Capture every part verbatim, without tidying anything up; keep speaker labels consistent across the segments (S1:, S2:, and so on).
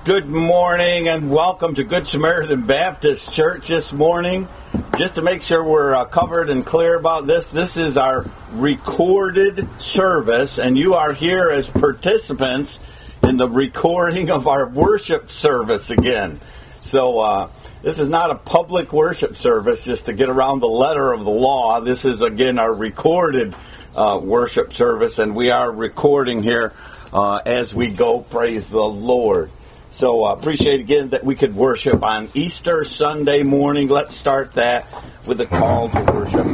S1: Good morning and welcome to Good Samaritan Baptist Church this morning. Just to make sure we're uh, covered and clear about this, this is our recorded service, and you are here as participants in the recording of our worship service again. So uh, this is not a public worship service just to get around the letter of the law. This is, again, our recorded uh, worship service, and we are recording here uh, as we go. Praise the Lord. So I uh, appreciate again that we could worship on Easter Sunday morning. Let's start that with a call to worship.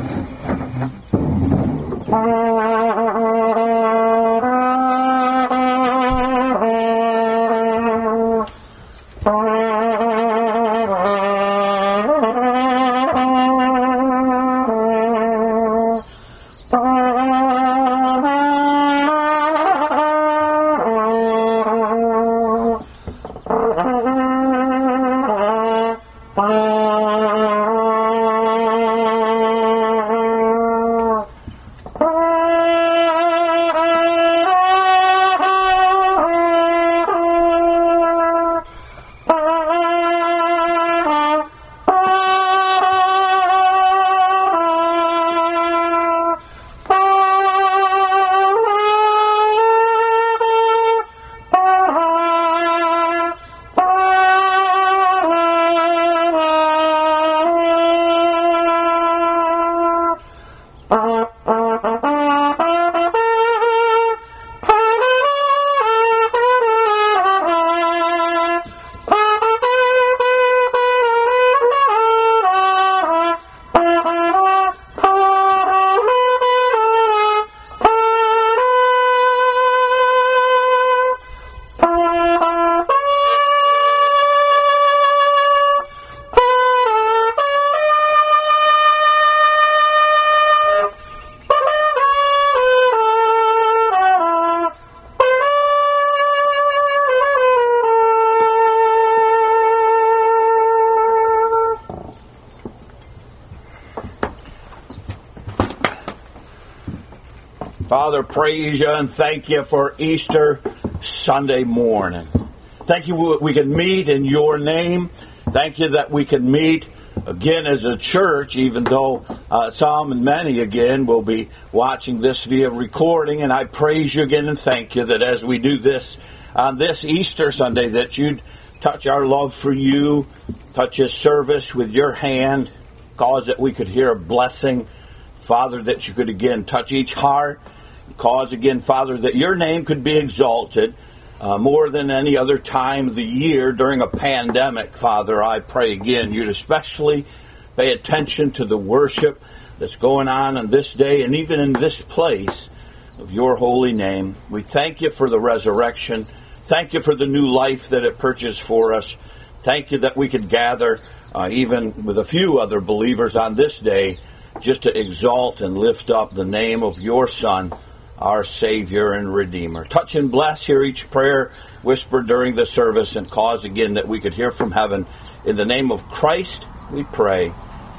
S1: Father, praise you and thank you for Easter Sunday morning. Thank you we can meet in your name. Thank you that we can meet again as a church, even though uh, some and many again will be watching this via recording. And I praise you again and thank you that as we do this on this Easter Sunday, that you'd touch our love for you, touch this service with your hand, cause that we could hear a blessing. Father, that you could again touch each heart. Cause again, Father, that your name could be exalted uh, more than any other time of the year during a pandemic. Father, I pray again you'd especially pay attention to the worship that's going on on this day and even in this place of your holy name. We thank you for the resurrection. Thank you for the new life that it purchased for us. Thank you that we could gather uh, even with a few other believers on this day just to exalt and lift up the name of your Son, our Savior and Redeemer. Touch and bless, hear each prayer whispered during the service, and cause again that we could hear from heaven. In the name of Christ, we pray.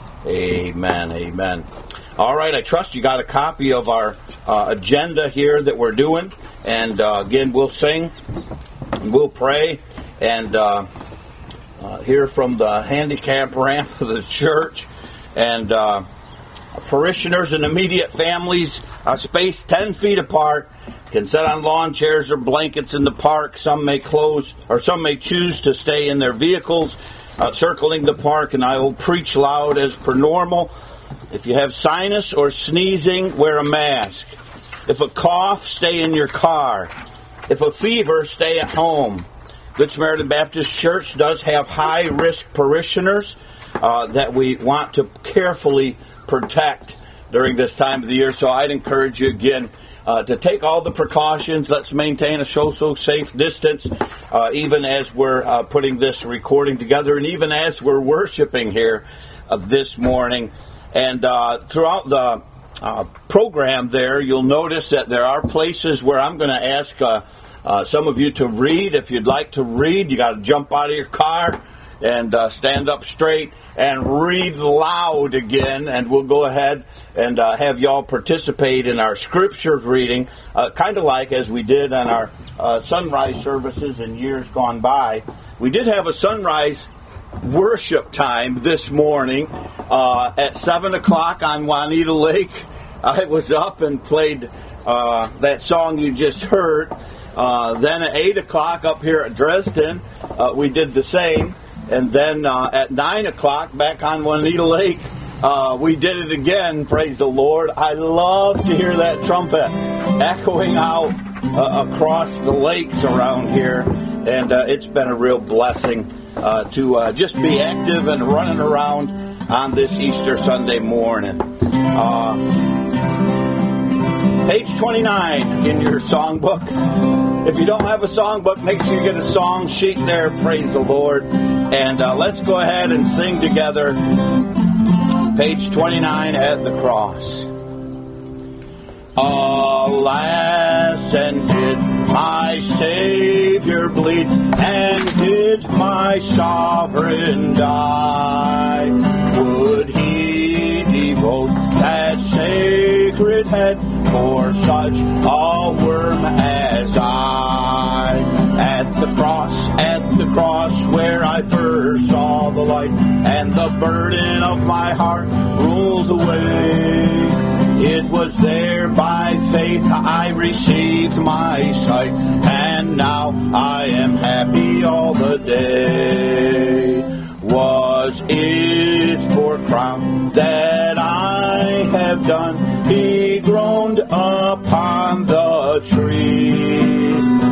S1: Amen, amen. All right, I trust you got a copy of our uh, agenda here that we're doing. And uh, again, we'll sing, we'll pray, and uh, uh, hear from the handicap ramp of the church. And uh, parishioners and immediate families are spaced ten feet apart, can sit on lawn chairs or blankets in the park. Some may close, or some may choose to stay in their vehicles uh, circling the park, and I will preach loud as per normal. If you have sinus or sneezing, wear a mask. If a cough, stay in your car. If a fever, stay at home. Good Samaritan Baptist Church does have high-risk parishioners uh, that we want to carefully protect during this time of the year. So I'd encourage you again uh, to take all the precautions. Let's maintain a so-so safe distance, uh, even as we're uh, putting this recording together, and even as we're worshiping here uh, this morning. And uh, throughout the uh, program there, you'll notice that there are places where I'm going to ask uh, uh, some of you to read. If you'd like to read, you got to jump out of your car and uh, stand up straight and read loud again, and we'll go ahead and uh, have y'all participate in our scriptures reading, uh, kind of like as we did on our uh, sunrise services in years gone by. We did have a sunrise worship time this morning uh, at seven o'clock on Juanita Lake. I was up and played uh, that song you just heard. Uh, then at eight o'clock up here at Dresden, uh, we did the same. And then uh, at nine o'clock back on Juanita Lake, uh, we did it again, praise the Lord. I love to hear that trumpet echoing out uh, across the lakes around here. And uh, it's been a real blessing uh, to uh, just be active and running around on this Easter Sunday morning. Uh, page twenty-nine in your songbook. If you don't have a songbook, make sure you get a song sheet there, praise the Lord. And uh, let's go ahead and sing together page twenty-nine, At the Cross. Alas, and did my Savior bleed, and did my Sovereign die? Would he devote that sacred head for such a worm as I? At the cross, at the cross, where I first saw the light, and the burden of my heart rolled away. It was there by faith I received my sight, and now I am happy all the day. Was it for crown that I have done? He groaned upon the tree.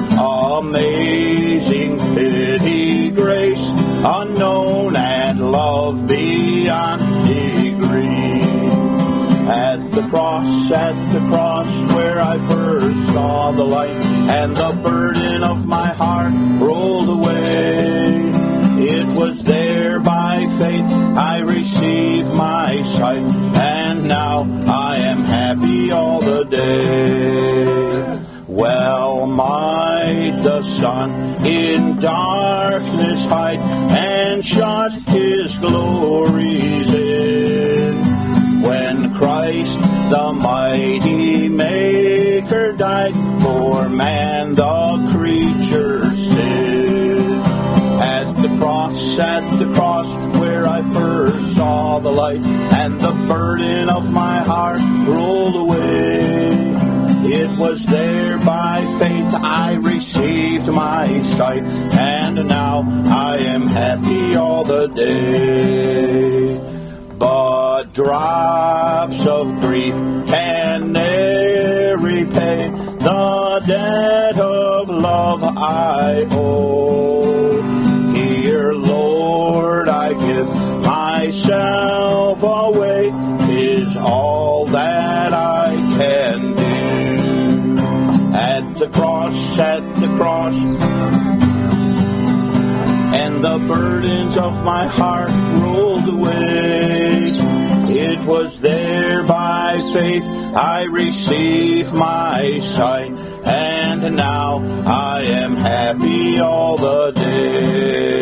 S1: Amazing pity, grace unknown, and love beyond degree. At the cross, at the cross, where I first saw the light, and the burden of my heart rolled away. It was there by faith I received my sight, and now I am happy all the day. Well might the sun in darkness hide, and shut his glories in, when Christ the mighty Maker died for man the creature's sin. At the cross, at the cross, where I first saw the light, and the burden of my heart rolled away. It was there by faith I received my sight, and now I am happy all the day. But drops of grief can ne'er repay the debt of love I owe. Here, Lord, I give myself away, 'tis all that I can do. At the cross, at the cross, and the burdens of my heart rolled away. It was there by faith I received my sight, and now I am happy all the day.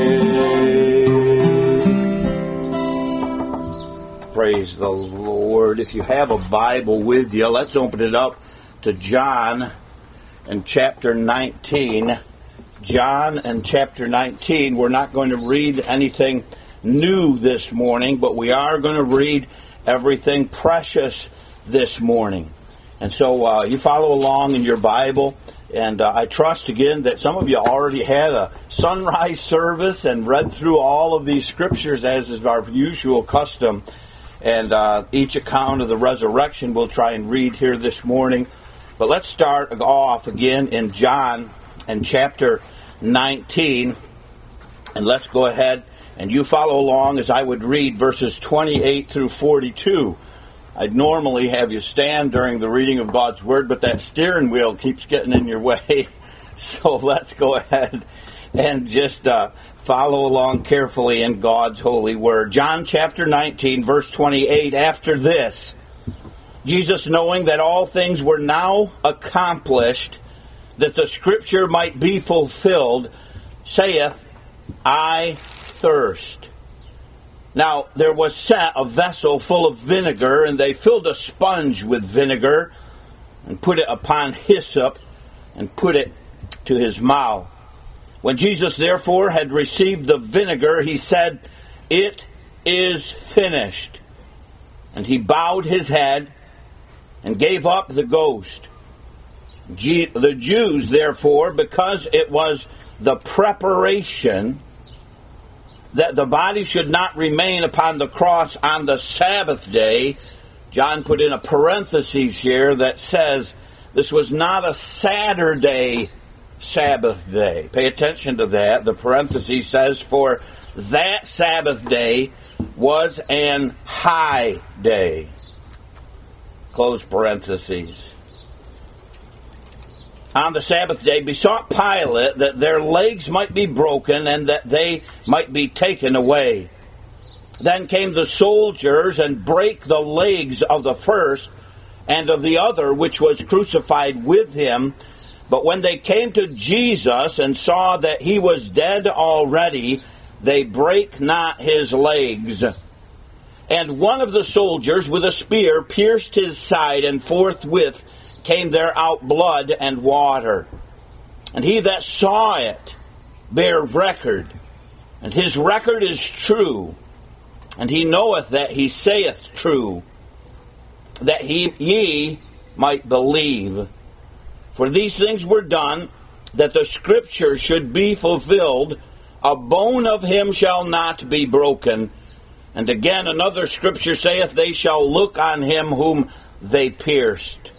S1: Praise the Lord. If you have a Bible with you, let's open it up to John and chapter nineteen. John and chapter nineteen. We're not going to read anything new this morning, but we are going to read everything precious this morning. And so uh, you follow along in your Bible, and uh, I trust again that some of you already had a sunrise service and read through all of these scriptures as is our usual custom. And uh, each account of the resurrection we'll try and read here this morning. But let's start off again in John and chapter nineteen, and let's go ahead and you follow along as I would read verses twenty-eight through forty-two. I'd normally have you stand during the reading of God's Word, but that steering wheel keeps getting in your way. So let's go ahead and just uh, follow along carefully in God's holy Word. John chapter nineteen, verse twenty-eight, after this, Jesus, knowing that all things were now accomplished, that the Scripture might be fulfilled, saith, I thirst. Now there was set a vessel full of vinegar, and they filled a sponge with vinegar, and put it upon hyssop, and put it to his mouth. When Jesus therefore had received the vinegar, he said, "It is finished." And he bowed his head and gave up the ghost. The Jews, therefore, because it was the preparation that the body should not remain upon the cross on the Sabbath day, John put in a parenthesis here that says this was not a Saturday Sabbath day. Pay attention to that. The parenthesis says, for that Sabbath day was an high day. Close parentheses. On the Sabbath day besought Pilate that their legs might be broken and that they might be taken away. Then came the soldiers and brake the legs of the first and of the other which was crucified with him. But when they came to Jesus and saw that he was dead already, they brake not his legs. And one of the soldiers with a spear pierced his side, and forthwith came there out blood and water. And he that saw it bare record, and his record is true, and he knoweth that he saith true, that he ye might believe. For these things were done, that the scripture should be fulfilled, a bone of him shall not be broken. And again another scripture saith, they shall look on him whom they pierced.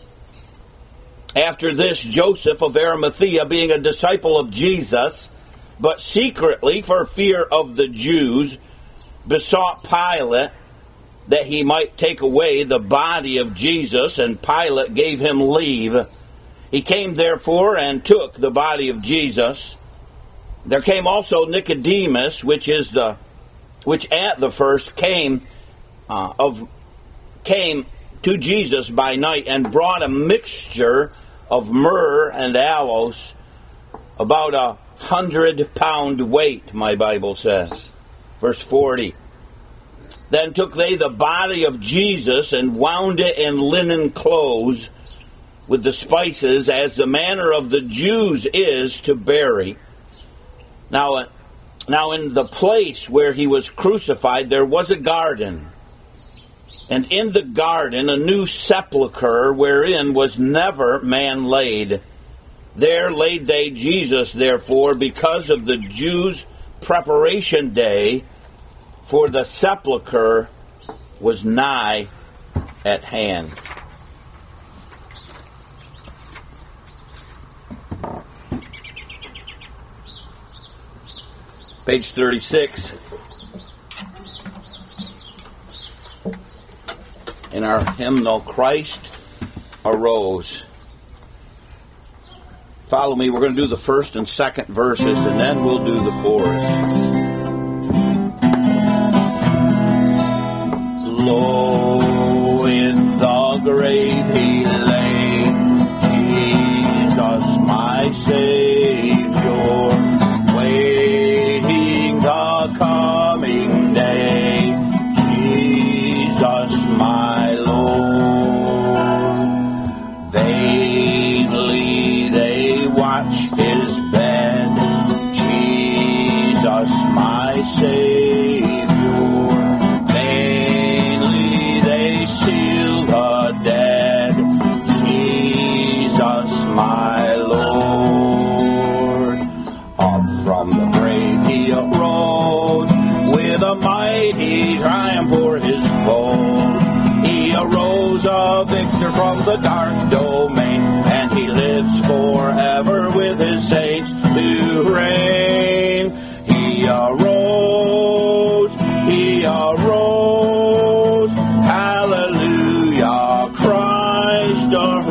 S1: After this, Joseph of Arimathea, being a disciple of Jesus, but secretly for fear of the Jews, besought Pilate that he might take away the body of Jesus, and Pilate gave him leave. He came therefore and took the body of Jesus. There came also Nicodemus, which is the which at the first came uh, of came to Jesus by night, and brought a mixture of myrrh and aloes, about a hundred pound weight, my Bible says. Verse forty. Then took they the body of Jesus and wound it in linen clothes with the spices, as the manner of the Jews is to bury. Now, now in the place where he was crucified there was a garden, and in the garden a new sepulchre, wherein was never man laid. There laid they Jesus, therefore, because of the Jews' preparation day, for the sepulchre was nigh at hand. Page thirty-six. In our hymnal, Christ Arose. Follow me. We're going to do the first and second verses, and then we'll do the chorus. Lo, in the grave he lay, Jesus my Savior, waiting the coming day, Jesus my Lord. Vainly they watch his bed, Jesus my Savior. Vainly they seal the dead, Jesus my Lord. Up from the grave he arose, with a mighty triumph for his foes. He arose a victor from the dark domain, and he lives forever with his saints to reign. He arose, he arose, hallelujah, Christ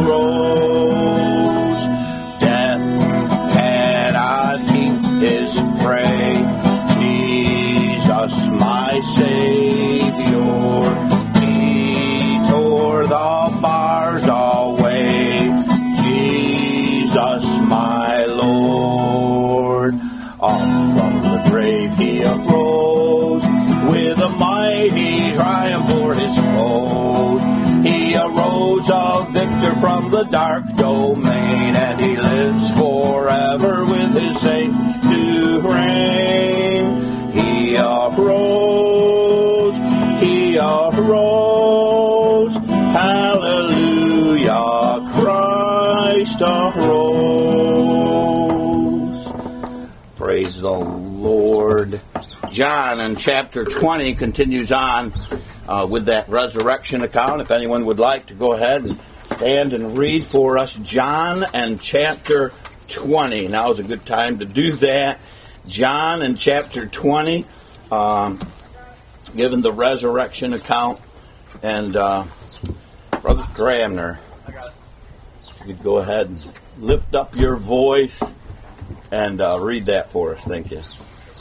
S1: arose. Death cannot keep his prey, Jesus my Savior. He tore the bars away, Jesus my Lord. Up from the grave he arose, Savior from the dark domain, and he lives forever with his saints to reign. He arose, he arose, hallelujah, Christ arose. Praise the Lord. John in chapter twenty continues on uh, with that resurrection account. If anyone would like to go ahead and stand and read for us John and chapter twenty. Now is a good time to do that. John in chapter twenty, um, given the resurrection account. And uh, Brother Gramner, if you could go ahead and lift up your voice and uh, read that for us. Thank you.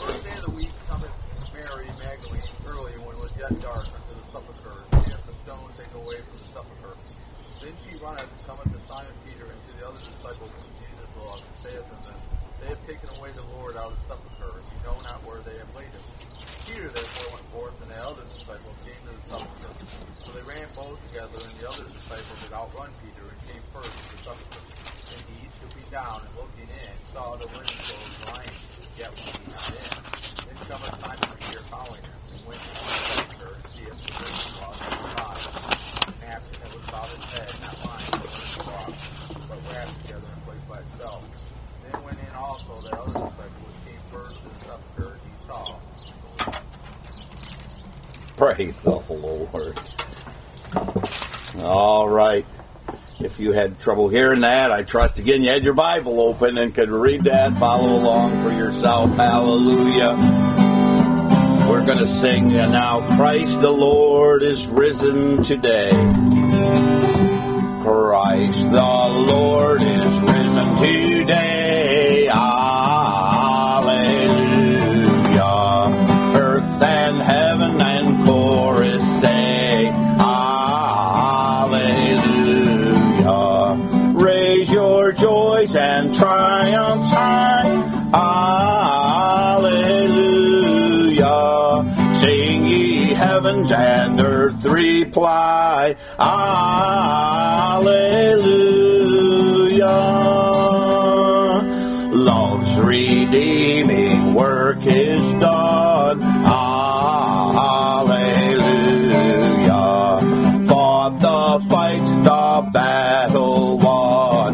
S2: Dark unto the sepulchre, and the stone taken away from the sepulchre. Then she runneth, cometh to Simon Peter and to the other disciples whom Jesus loved, and saith unto them, They have taken away the Lord out of the sepulchre, and ye know not where they have laid him. Peter therefore went forth, and the other disciples came to the sepulchre. So they ran both together, and the other disciples did outrun Peter, and came first to the sepulchre. And he, stooping down and looking in, saw the linen clothes lying, yet was he not in. Then cometh Simon Peter following him, and went to the sepulchre, and seeth the linen cloth alive, and napkin that was about his head, not lying on the linen cloth, but wrapped together and placed by itself. Then went in also the other disciple, which came first to the sepulchre, and he saw.
S1: Praise the Lord. All right. If you had trouble hearing that, I trust again you had your Bible open and could read that, follow along for yourself. Hallelujah. We're going to sing now, Christ the Lord is risen today. Christ the Lord is risen today. Hallelujah. Earth and heaven and chorus say, hallelujah. Raise your joys and triumphs high. Hallelujah. Sing ye heavens and earth reply. Hallelujah. Love's redeeming work is done. Hallelujah. Fought the fight, the battle won.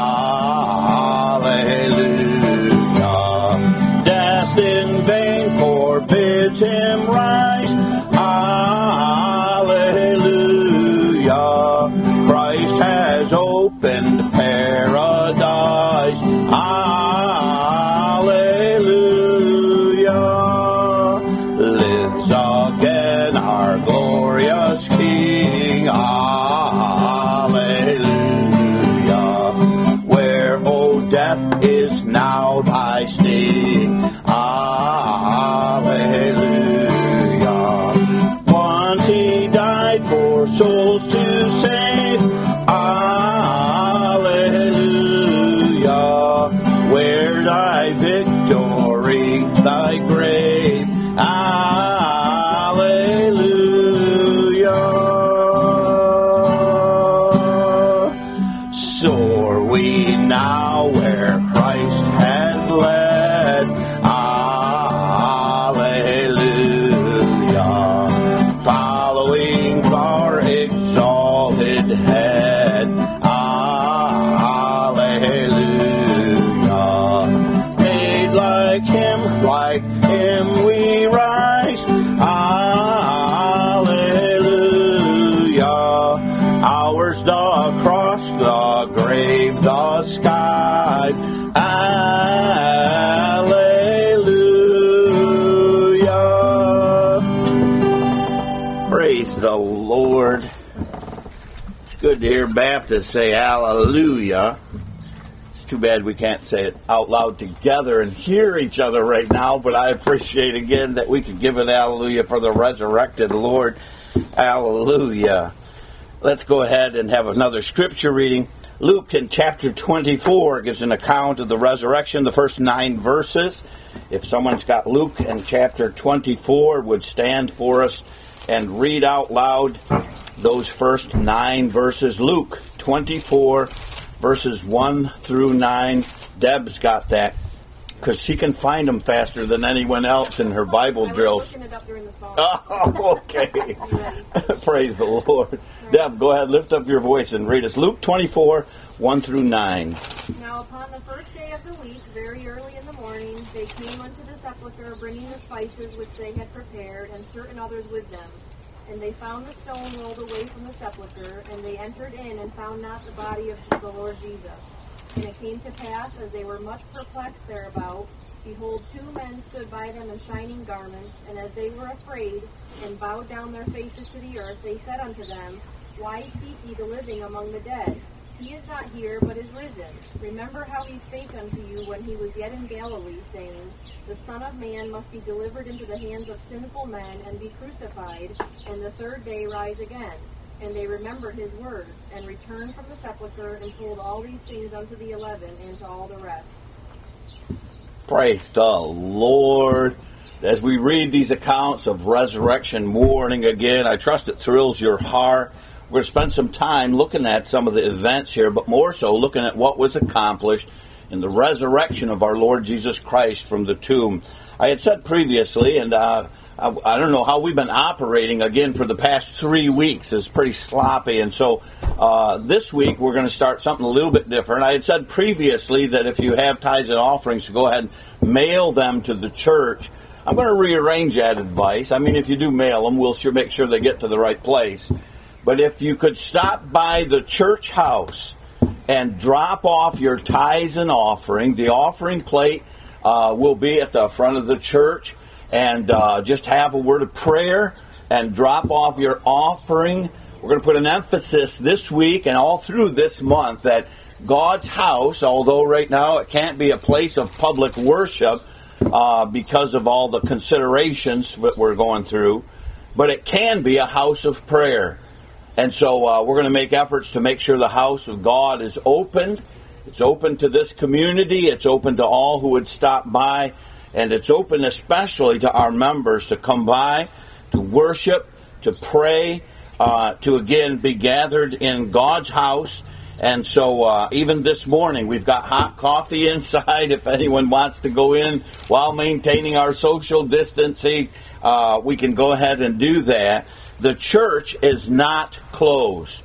S1: Hallelujah. Death in vain forbids him rise. Hallelujah. Christ has opened paradise. Hallelujah. Lives again our glorious King. Hallelujah. Where, O death, is now thy sting? Hallelujah. Once he died for souls to save. Hallelujah. Where thy victory, thy grave. Hallelujah. Soar we now where Christ has led. Hallelujah. Following our exalted head. Hallelujah. Made like him, like him we rise. Hallelujah. Ours the cross, the grave, the skies. Hallelujah. Praise the Lord. It's good to hear Baptists say hallelujah. It's too bad we can't say it out loud together and hear each other right now, but I appreciate again that we can give an hallelujah for the resurrected Lord. Hallelujah. Let's go ahead and have another scripture reading. Luke in chapter twenty-four gives an account of the resurrection, the first nine verses. If someone's got Luke in chapter twenty-four, would stand for us and read out loud those first nine verses. Luke twenty-four, verses one through nine. Deb's got that because she can find them faster than anyone else in her Bible
S3: I
S1: drills.
S3: was looking it up during the song.
S1: Oh, okay. Praise the Lord. Deb, go ahead, lift up your voice and read us. Luke twenty-four, one through nine.
S3: Now upon the first day of the week, very early in the morning, they came unto the sepulchre, bringing the spices which they had prepared, and certain others with them. And they found the stone rolled away from the sepulchre, and they entered in and found not the body of the Lord Jesus. And it came to pass, as they were much perplexed thereabout, behold, two men stood by them in shining garments, and as they were afraid, and bowed down their faces to the earth, they said unto them, Why seek ye the living among the dead? He is not here, but is risen. Remember how he spake unto you when he was yet in Galilee, saying, The Son of Man must be delivered into the hands of sinful men, and be crucified, and the third day rise again. And they remembered his words, and returned from the sepulchre, and told all these things unto the eleven, and to all the rest.
S1: Praise the Lord. As we read these accounts of resurrection morning again, I trust it thrills your heart. We're going to spend some time looking at some of the events here, but more so looking at what was accomplished in the resurrection of our Lord Jesus Christ from the tomb. I had said previously, and uh, I, I don't know how we've been operating again for the past three weeks. It's pretty sloppy, and so uh, this week we're going to start something a little bit different. I had said previously that if you have tithes and offerings, to go ahead and mail them to the church. I'm going to rearrange that advice. I mean, if you do mail them, we'll sure make sure they get to the right place. But if you could stop by the church house and drop off your tithes and offering, the offering plate uh, will be at the front of the church, and uh, just have a word of prayer and drop off your offering. We're going to put an emphasis this week and all through this month that God's house, although right now it can't be a place of public worship uh, because of all the considerations that we're going through, but it can be a house of prayer. And so uh, we're going to make efforts to make sure the house of God is opened. It's open to this community. It's open to all who would stop by. And it's open especially to our members to come by, to worship, to pray, uh, to again be gathered in God's house. And so uh, even this morning we've got hot coffee inside if anyone wants to go in while maintaining our social distancing. Uh, we can go ahead and do that. The church is not closed.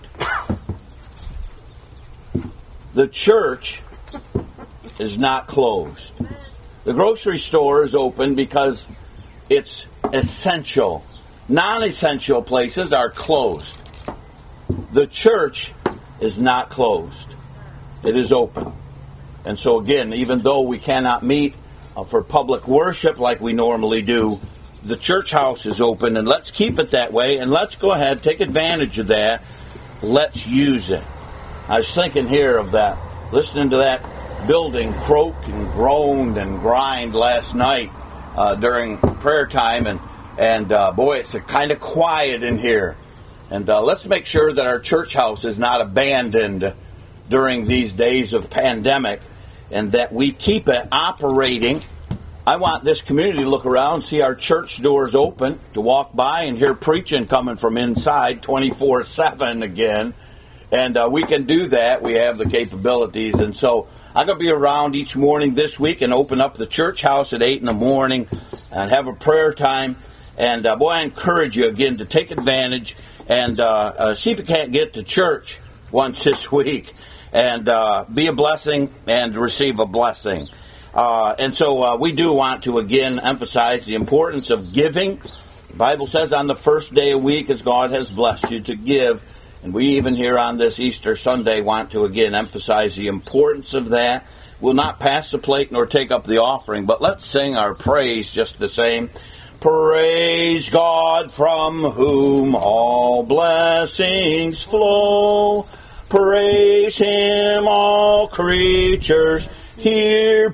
S1: The church is not closed. The grocery store is open because it's essential. Non-essential places are closed. The church is not closed. It is open. And so again, even though we cannot meet uh, for public worship like we normally do, the church house is open, and let's keep it that way, and let's go ahead, take advantage of that. Let's use it. I was thinking here of that, listening to that building croak and groan and grind last night uh, during prayer time, and, and uh, boy, it's kind of quiet in here. And uh, let's make sure that our church house is not abandoned during these days of pandemic, and that we keep it operating. I want this community to look around, see our church doors open, to walk by and hear preaching coming from inside twenty-four seven again. And uh, we can do that. We have the capabilities. And so I'm going to be around each morning this week and open up the church house at eight in the morning and have a prayer time. And uh, boy, I encourage you again to take advantage and uh, uh, see if you can't get to church once this week and uh, be a blessing and receive a blessing. Uh, and so uh, we do want to, again, emphasize the importance of giving. The Bible says on the first day a week, as God has blessed you, to give. And we even here on this Easter Sunday want to, again, emphasize the importance of that. We'll not pass the plate nor take up the offering, but let's sing our praise just the same. Praise God from whom all blessings flow. Praise Him, all creatures here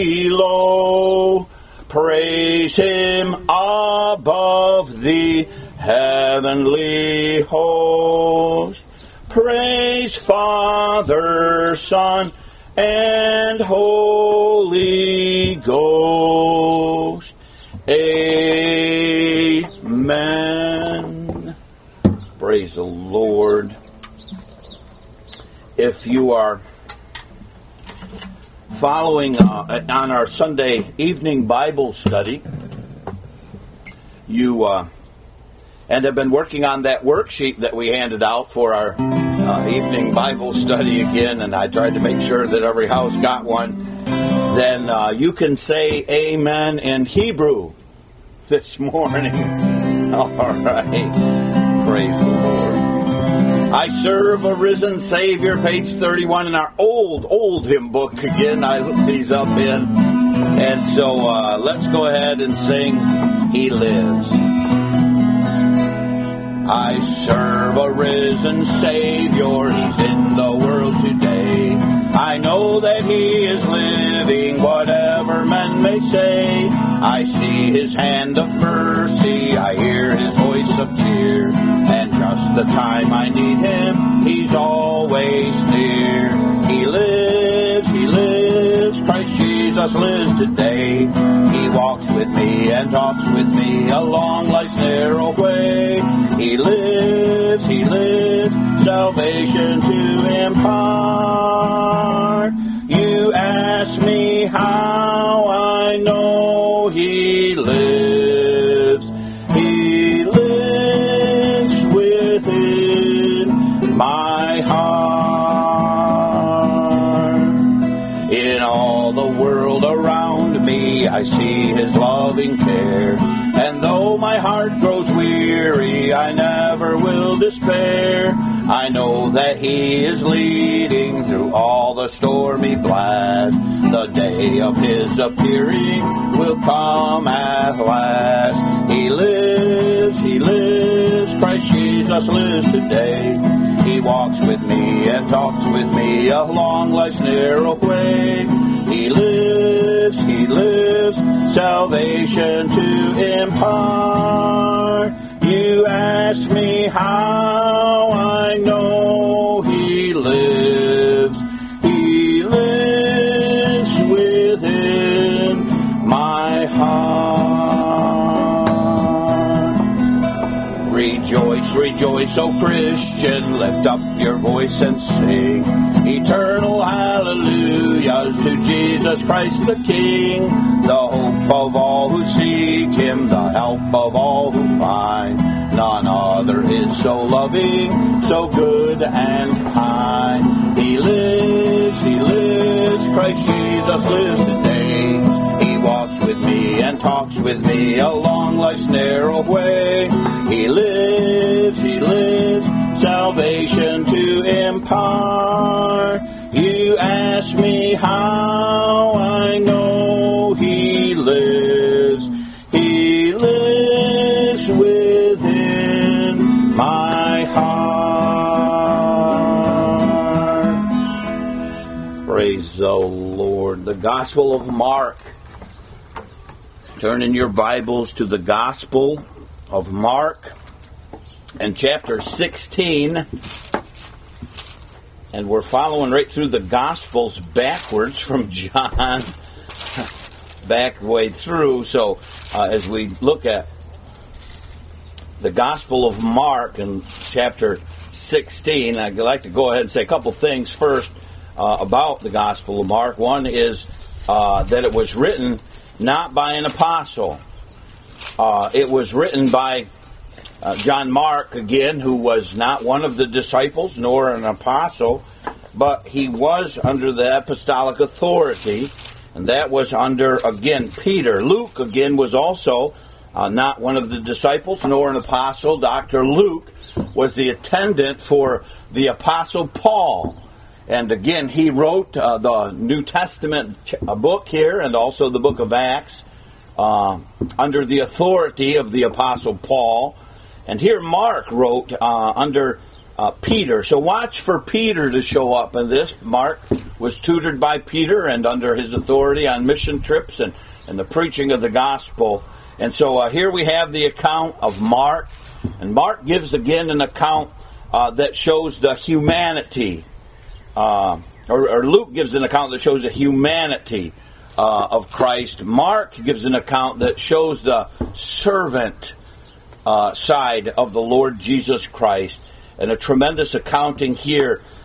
S1: below. Praise Him above the heavenly host. Praise Father, Son, and Holy Ghost. Amen. Praise the Lord. if you are following uh, on our Sunday evening Bible study, you uh, and have been working on that worksheet that we handed out for our uh, evening Bible study again, and I tried to make sure that every house got one, then uh, you can say amen in Hebrew this morning. All right. Praise the Lord. I serve a risen Savior, page thirty-one in our old, old hymn book. Again, I looked these up in. And so uh, let's go ahead and sing He Lives. I serve a risen Savior, He's in the world today. I know that He is living, whatever men may say. I see His hand of mercy, I hear His voice of cheer, and just the time I need Him, He's always near. He lives, He lives, Christ Jesus lives today. He walks with me and talks with me along life's narrow way. He lives, He lives, salvation to impart. You ask me how I know He lives. He lives within my heart. In all the world around me, I see His loving care. And though my heart grows weary, I never will despair. I know that He is leading through all the stormy blast. The day of His appearing will come at last. He lives, He lives, Christ Jesus lives today. He walks with me and talks with me along life's narrow way. He lives, He lives, salvation to impart. You ask me how I know He lives. He lives within my heart. Rejoice, rejoice, O Christian, lift up your voice and sing eternal hallelujahs to Jesus Christ the King, the hope of all who seek Him, the help of all who find. None other is so loving, so good and kind. He lives, He lives, Christ Jesus lives today. He walks with me and talks with me along life's narrow way. He lives, He lives, salvation to impart. You ask me how I know He lives. He lives within my heart. Praise the Lord. The Gospel of Mark. Turn in your Bibles to the Gospel of Mark and chapter sixteen. And we're following right through the Gospels backwards from John back way through. So uh, as we look at the Gospel of Mark in chapter sixteen, I'd like to go ahead and say a couple things first uh, about the Gospel of Mark. One is uh, that it was written not by an apostle. Uh, it was written by Uh, John Mark, again, who was not one of the disciples nor an apostle, but he was under the apostolic authority, and that was under, again, Peter. Luke, again, was also uh, not one of the disciples nor an apostle. Doctor Luke was the attendant for the apostle Paul. And again, he wrote uh, the New Testament ch- book here and also the book of Acts uh, under the authority of the apostle Paul. And here Mark wrote uh, under uh, Peter. So watch for Peter to show up in this. Mark was tutored by Peter and under his authority on mission trips and, and the preaching of the gospel. And so uh, here we have the account of Mark. And Mark gives again an account uh, that shows the humanity. Uh, or, or Luke gives an account that shows the humanity uh, of Christ. Mark gives an account that shows the servant Uh, side of the Lord Jesus Christ, and a tremendous accounting here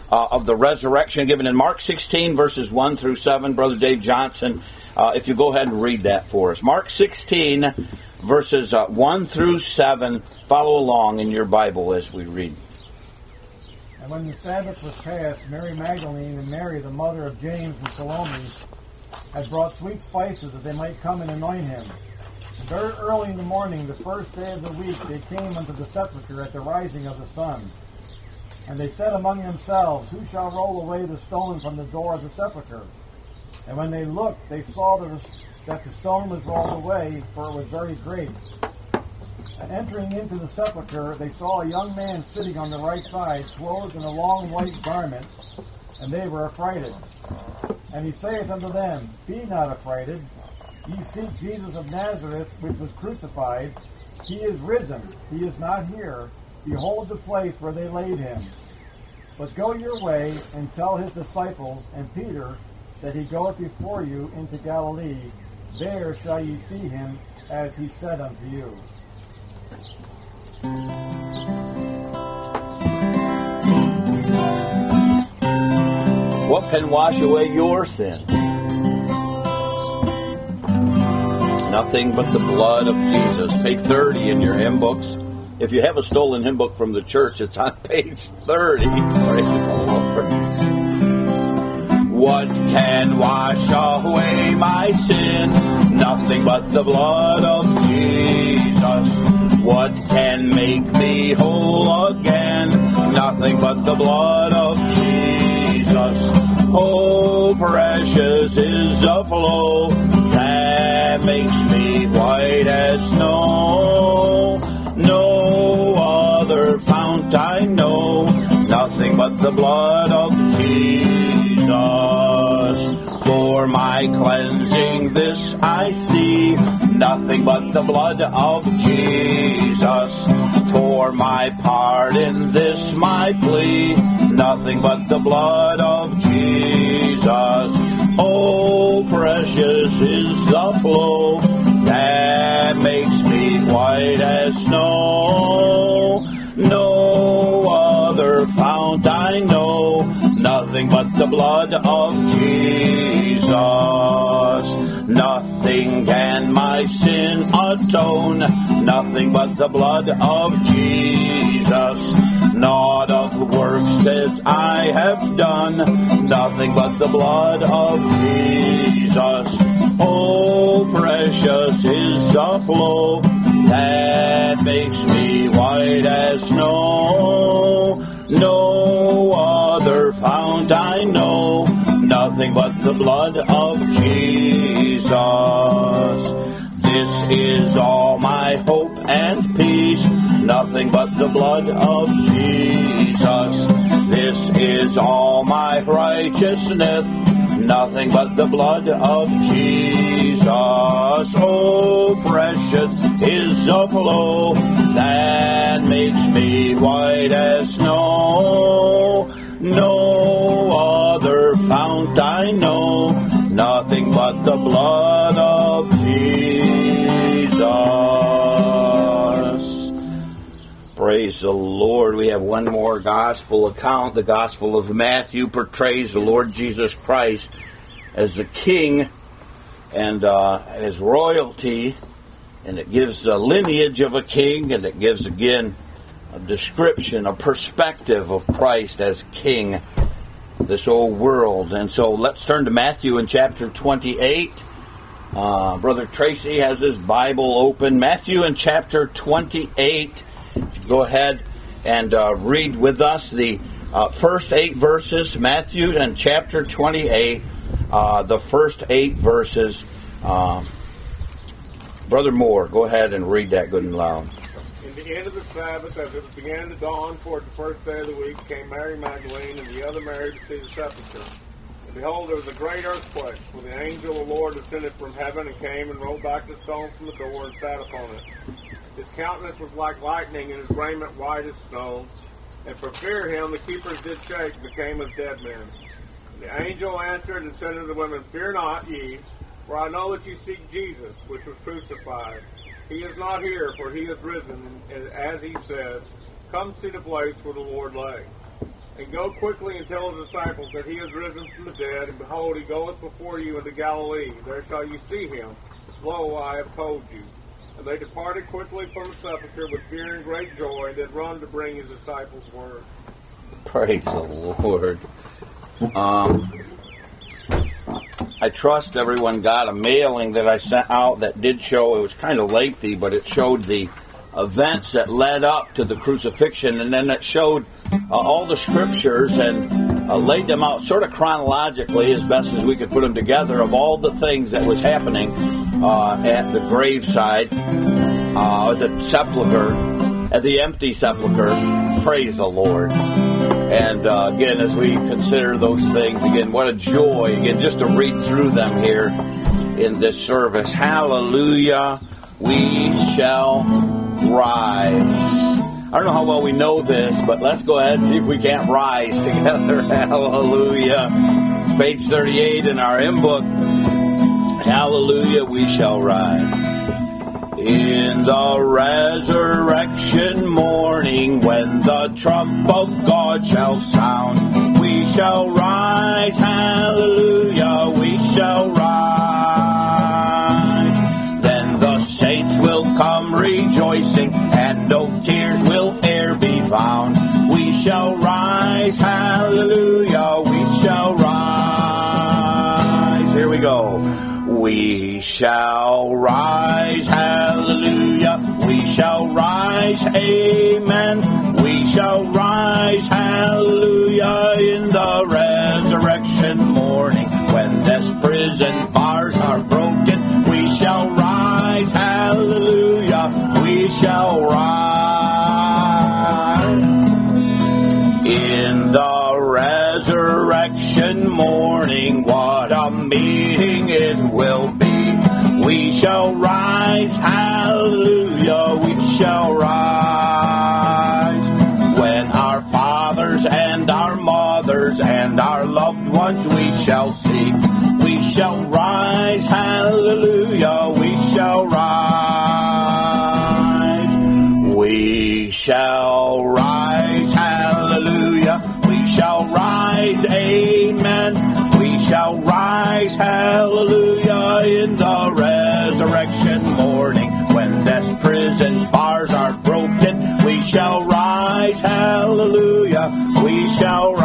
S1: uh, of the resurrection given in Mark sixteen, verses one through seven. Brother Dave Johnson, uh, if you go ahead and read that for us. Mark sixteen, verses uh, one through seven. Follow along in your Bible as we read.
S4: And when the Sabbath was past, Mary Magdalene and Mary, the mother of James and Salome, had brought sweet spices that they might come and anoint him. And very early in the morning, the first day of the week, they came unto the sepulchre at the rising of the sun. And they said among themselves, Who shall roll away the stone from the door of the sepulchre? And when they looked, they saw that the, that the stone was rolled away, for it was very great. And entering into the sepulchre, they saw a young man sitting on the right side, clothed in a long white garment, and they were affrighted. And he saith unto them, Be not affrighted. Ye seek Jesus of Nazareth, which was crucified. He is risen. He is not here. Behold the place where they laid him. But go your way, and tell his disciples and Peter that he goeth before you into Galilee. There shall ye see him, as he said unto you.
S1: What can wash away your sin? Nothing but the blood of Jesus. Page thirty in your hymn books. If you have a stolen hymn book from the church, it's on page thirty. Praise the Lord. What can wash away my sin? Nothing but the blood of Jesus. What can make me whole again? Nothing but the blood of Jesus. Oh, precious is the flow that makes me white as snow. No other fount I know. Nothing but the blood of Jesus. For my cleansing this I see, nothing but the blood of Jesus. For my pardon this my plea, nothing but the blood of Jesus. Oh, precious is the flow that makes me white as snow. No other fount I know, nothing but the blood of Jesus. Nothing can my sin atone, nothing but the blood of Jesus. Not of works that I have done, nothing but the blood of Jesus. Oh, precious is the flow that makes me white as snow. No other fount I know, nothing but the blood of Jesus. This is all my hope and peace, nothing but the blood of Jesus. This is all my righteousness, nothing but the blood of Jesus. Oh, precious is the flow that makes me white as snow. No other fount I know, nothing but the blood of Jesus. Praise the Lord. We have one more gospel account. The Gospel of Matthew portrays the Lord Jesus Christ as the King and uh, as royalty, and it gives the lineage of a king, and it gives again a description, a perspective of Christ as King, this old world. And so let's turn to Matthew in chapter twenty-eight. Uh, Brother Tracy has his Bible open. Matthew in chapter twenty-eight. Go ahead and uh, read with us the uh, first eight verses. Matthew in chapter twenty-eight, uh, the first eight verses. Uh, Brother Moore, go ahead and read that good and loud.
S5: In the end of the Sabbath, as it began to dawn toward the first day of the week, came Mary Magdalene and the other Mary to see the sepulchre. And behold, there was a great earthquake, for the angel of the Lord descended from heaven and came and rolled back the stone from the door and sat upon it. His countenance was like lightning, and his raiment white as snow. And for fear of him, the keepers did shake, and became as dead men. And the angel answered and said unto the women, Fear not ye, for I know that ye seek Jesus, which was crucified. He is not here, for he is risen, and as he said, Come see the place where the Lord lay. And go quickly and tell his disciples that he is risen from the dead, and behold, he goeth before you into Galilee. There shall you see him. Lo, I have told you. And they departed quickly from the sepulchre with fear and great joy, and did run to bring his disciples word.
S1: Praise the Lord. Um, I trust everyone got a mailing that I sent out that did show, it was kind of lengthy, but it showed the events that led up to the crucifixion, and then it showed uh, all the scriptures and uh, laid them out sort of chronologically as best as we could put them together of all the things that was happening uh, at the graveside, uh, the sepulcher, at the empty sepulcher. Praise the Lord. And uh, again, as we consider those things, again, what a joy, again, just to read through them here in this service. Hallelujah, we shall rise. I don't know how well we know this, but let's go ahead and see if we can't rise together. Hallelujah. It's page thirty-eight in our hymn book. Hallelujah, we shall rise. In the resurrection morning, when the trump of God shall sound, we shall rise, hallelujah, we shall rise. Then the saints will come rejoicing, and no tears will e'er be found. We shall rise, hallelujah, we shall rise. Here we go. We shall rise, hallelujah, we shall rise, amen. We shall rise, hallelujah, in the resurrection morning. When death's prison bars are broken, we shall rise, hallelujah, we shall rise. In the resurrection morning, what a meeting it will be. We shall rise, hallelujah, we shall rise. When our fathers and our mothers and our loved ones we shall see, we shall rise, hallelujah, we shall rise. We shall rise, hallelujah, we shall rise, amen. We shall rise, hallelujah, in the resurrection morning. When death's prison bars are broken, we shall rise, hallelujah, we shall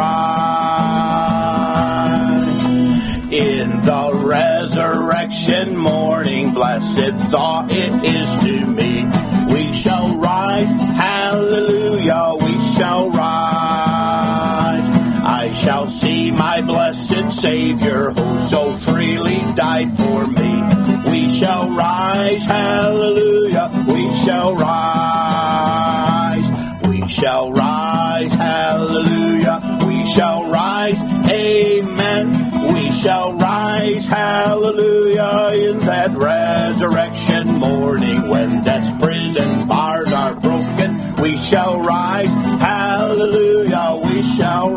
S1: rise. In the resurrection morning, blessed thought it is to me. We shall rise, hallelujah, we shall rise. I shall see my blessed Savior, who so freely died for me. We shall rise, hallelujah, we shall rise. We shall rise, hallelujah, we shall rise, amen. We shall rise, hallelujah, in that resurrection morning. When death's prison bars are broken, we shall rise, hallelujah, we shall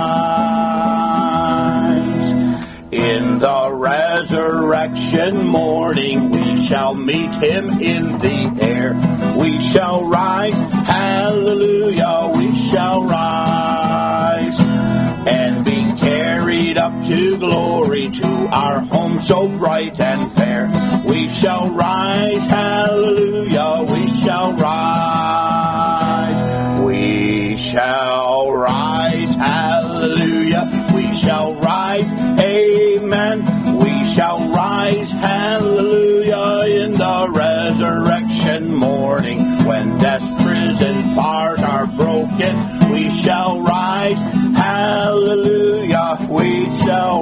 S1: rise. In the resurrection morning, we shall meet him in the air. We shall rise, hallelujah, we shall rise. And be carried up to glory, to our home so bright and fair. We shall rise, hallelujah, we shall rise. We shall rise, hallelujah, we shall rise, amen. We shall rise, hallelujah, in the resurrection morning. When death's prison bars are broken, we shall rise, hallelujah, we shall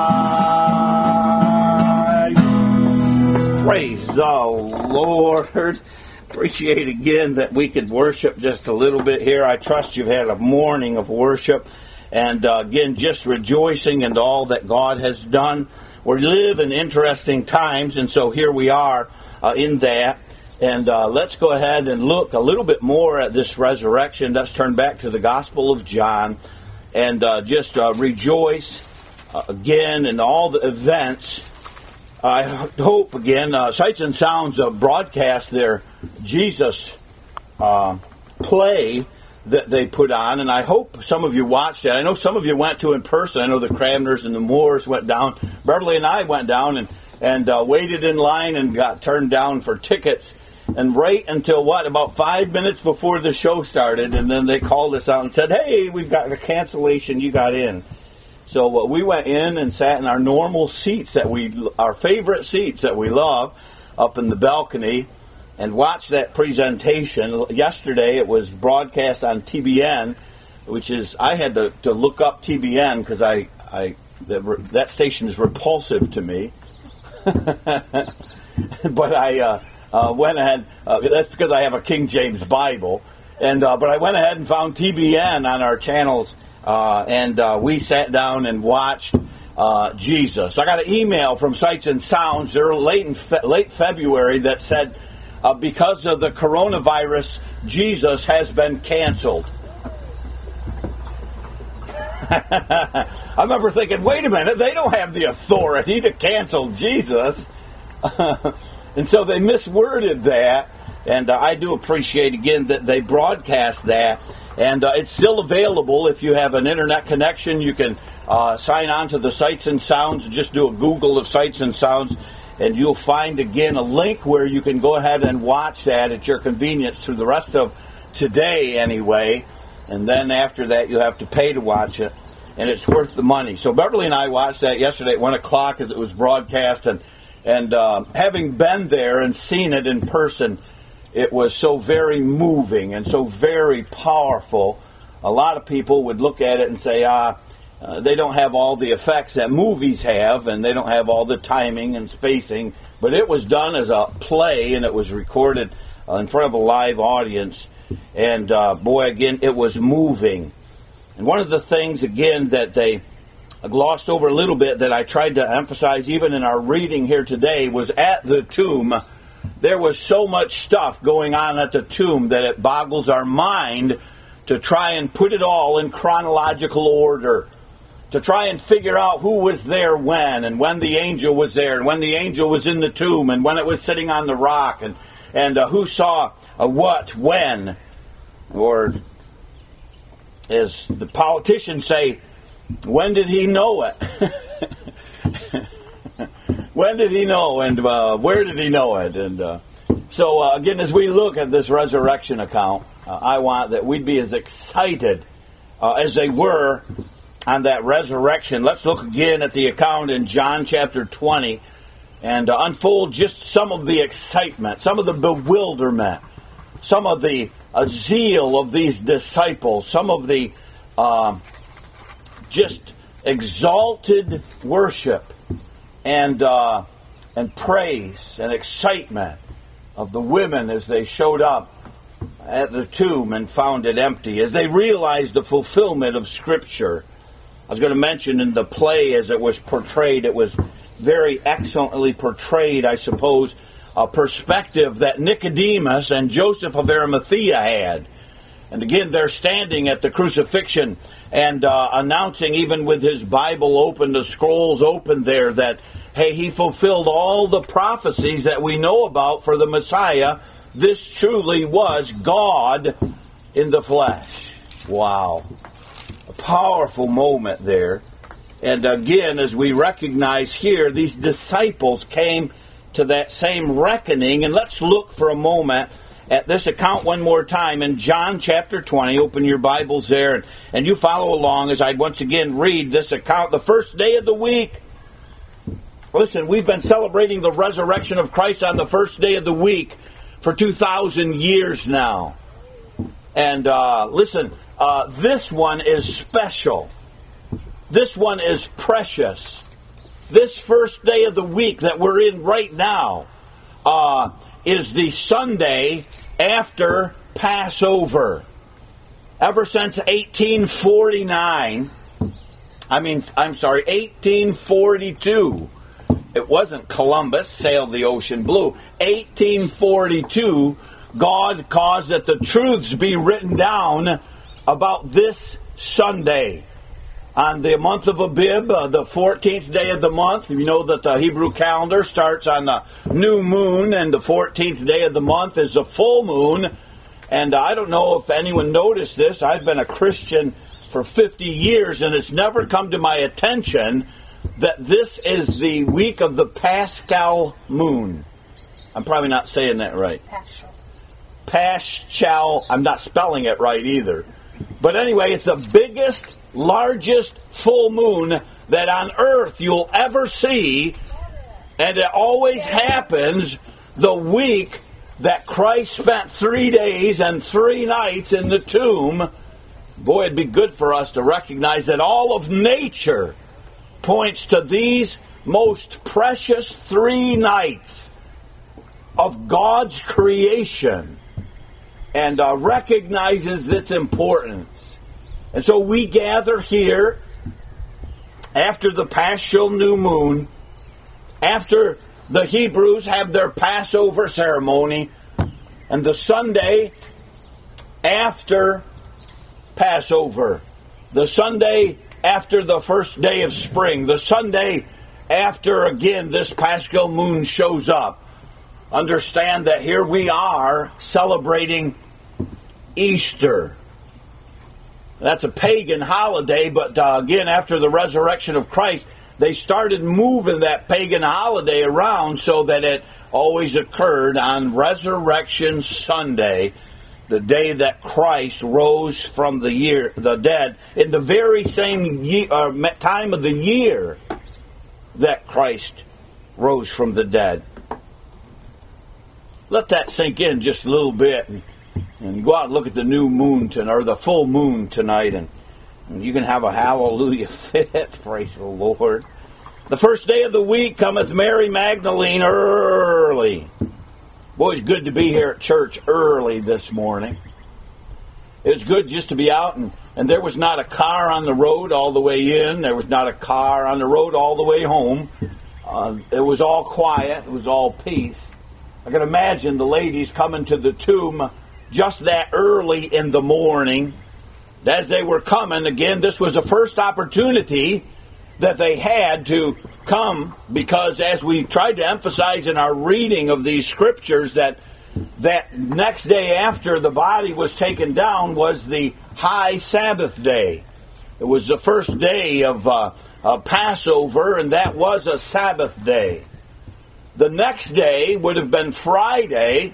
S1: rise. Praise the Lord. Appreciate again that we could worship just a little bit here. I trust you've had a morning of worship. And uh, again, just rejoicing in all that God has done. We live in interesting times, and so here we are uh, in that. And uh, let's go ahead and look a little bit more at this resurrection. Let's turn back to the Gospel of John and uh, just uh, rejoice uh, again in all the events. I hope, again, uh, Sights and Sounds uh, broadcast their Jesus uh, play that they put on, and I hope some of you watched that. I know some of you went to in person. I know the Cramners and the Moores went down. Beverly and I went down and, and uh, waited in line and got turned down for tickets. And right until, what, about five minutes before the show started, and then they called us out and said, hey, we've got a cancellation, you got in. So uh, we went in and sat in our normal seats, that we, our favorite seats that we love, up in the balcony, and watched that presentation. Yesterday it was broadcast on T B N, which is, I had to, to look up T B N because I, I that, that station is repulsive to me. But I uh, uh, went ahead, uh, that's because I have a King James Bible, and uh, but I went ahead and found T B N on our channels, uh, and uh, we sat down and watched uh, Jesus. I got an email from Sights and Sounds there late in fe- late February that said, Uh, because of the coronavirus, Jesus has been canceled. I remember thinking, wait a minute, they don't have the authority to cancel Jesus. And so they misworded that. And uh, I do appreciate, again, that they broadcast that. And uh, it's still available if you have an internet connection. You can uh, sign on to the Sights and Sounds. Just do a Google of Sights and Sounds. And you'll find, again, a link where you can go ahead and watch that at your convenience through the rest of today anyway. And then after that, you'll have to pay to watch it. And it's worth the money. So Beverly and I watched that yesterday at one o'clock as it was broadcast. And, and uh, having been there and seen it in person, it was so very moving and so very powerful. A lot of people would look at it and say, ah, Uh, they don't have all the effects that movies have, and they don't have all the timing and spacing, but it was done as a play, and it was recorded uh, in front of a live audience, and uh, boy, again, it was moving. And one of the things, again, that they glossed over a little bit that I tried to emphasize even in our reading here today was at the tomb, there was so much stuff going on at the tomb that it boggles our mind to try and put it all in chronological order, to try and figure out who was there when, and when the angel was there, and when the angel was in the tomb, and when it was sitting on the rock, and, and uh, who saw uh, what, when. Or, as the politicians say, when did he know it? When did he know, and uh, where did he know it? And uh, so, uh, again, as we look at this resurrection account, uh, I want that we'd be as excited uh, as they were on that resurrection. Let's look again at the account in John chapter twenty and uh, unfold just some of the excitement, some of the bewilderment, some of the uh, zeal of these disciples, some of the uh, just exalted worship and uh, and praise and excitement of the women as they showed up at the tomb and found it empty, as they realized the fulfillment of Scripture. I was going to mention in the play as it was portrayed, it was very excellently portrayed, I suppose, a perspective that Nicodemus and Joseph of Arimathea had. And again, they're standing at the crucifixion and uh, announcing, even with his Bible open, the scrolls open there, that, hey, he fulfilled all the prophecies that we know about for the Messiah. This truly was God in the flesh. Wow. Powerful moment there. And again, as we recognize here, these disciples came to that same reckoning. And let's look for a moment at this account one more time in John chapter twenty. Open your Bibles there, and, and you follow along as I once again read this account, the first day of the week. Listen, we've been celebrating the resurrection of Christ on the first day of the week for two thousand years now. And uh, listen, Uh, this one is special. This one is precious. This first day of the week that we're in right now uh, is the Sunday after Passover. Ever since eighteen forty-nine, I mean, I'm sorry, eighteen forty-two, it wasn't Columbus sailed the ocean blue. eighteen forty-two, God caused that the truths be written down about this Sunday on the month of Abib, uh, the fourteenth day of the month. You know that the Hebrew calendar starts on the new moon, and the fourteenth day of the month is the full moon. And I don't know if anyone noticed this. I've been a Christian for fifty years, and it's never come to my attention that this is the week of the Paschal moon. I'm probably not saying that right.
S6: Paschal.
S1: Paschal. I'm not spelling it right either. But anyway, it's the biggest, largest full moon that on earth you'll ever see. And it always happens the week that Christ spent three days and three nights in the tomb. Boy, it'd be good for us to recognize that all of nature points to these most precious three nights of God's creation and uh, recognizes its importance. And so we gather here after the Paschal new moon, after the Hebrews have their Passover ceremony, and the Sunday after Passover, the Sunday after the first day of spring, the Sunday after, again, this Paschal moon shows up. Understand that here we are celebrating Easter. That's a pagan holiday, but uh, again, after the resurrection of Christ, they started moving that pagan holiday around so that it always occurred on Resurrection Sunday, the day that Christ rose from the year, the dead, in the very same year, uh, time of the year that Christ rose from the dead. Let that sink in just a little bit, and, and go out and look at the new moon tonight, or the full moon tonight, and, and you can have a hallelujah fit. Praise the Lord. The first day of the week cometh Mary Magdalene early. Boy, it's good to be here at church early this morning. It's good just to be out, and, and there was not a car on the road all the way in. There was not a car on the road all the way home. Uh, it was all quiet. It was all peace. I can imagine the ladies coming to the tomb just that early in the morning. As they were coming, again, this was the first opportunity that they had to come, because as we tried to emphasize in our reading of these scriptures, that that next day after the body was taken down was the high Sabbath day. It was the first day of uh, uh, Passover, and that was a Sabbath day. The next day would have been Friday.